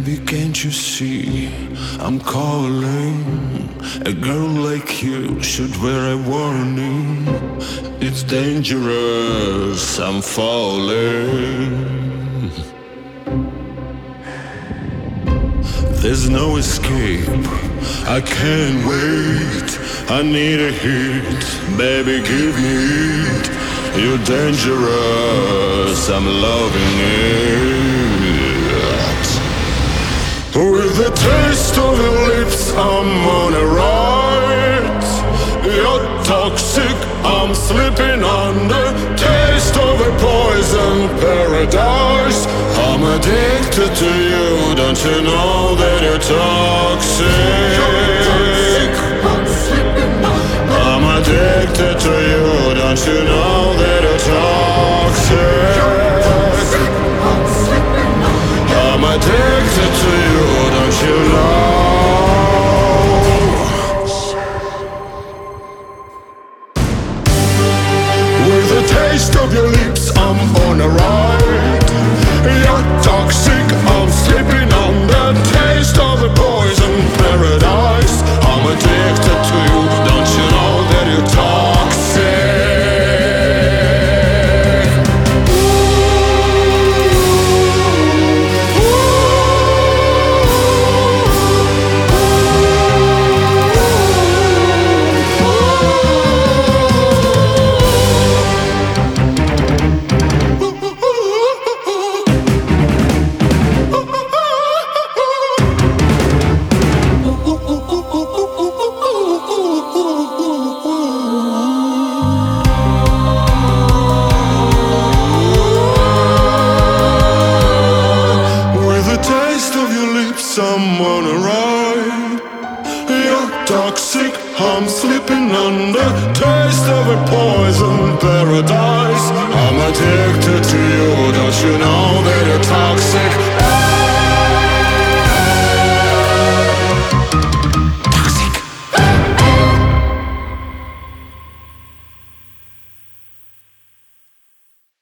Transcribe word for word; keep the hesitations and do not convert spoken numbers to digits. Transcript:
Baby, can't you see I'm calling? A girl like you should wear a warning. It's dangerous, I'm falling. There's no escape, I can't wait. I need a hit, baby, give me it. You're dangerous, I'm loving it. With the taste of your lips, I'm on a ride. You're toxic, I'm slipping under. Taste of a poison paradise. I'm addicted to you, don't you know that you're toxic? I'm addicted to you, don't you know that you're toxic? I'm addicted to you, don't you know? With the taste of your lips, I'm on a ride. You're toxic, I'm slipping on the taste of a poison paradise. I'm addicted to you, don't you know that you're toxic? I'm on a ride. You're toxic, I'm slipping under. Taste of a poison paradise. I'm addicted to you, don't you know that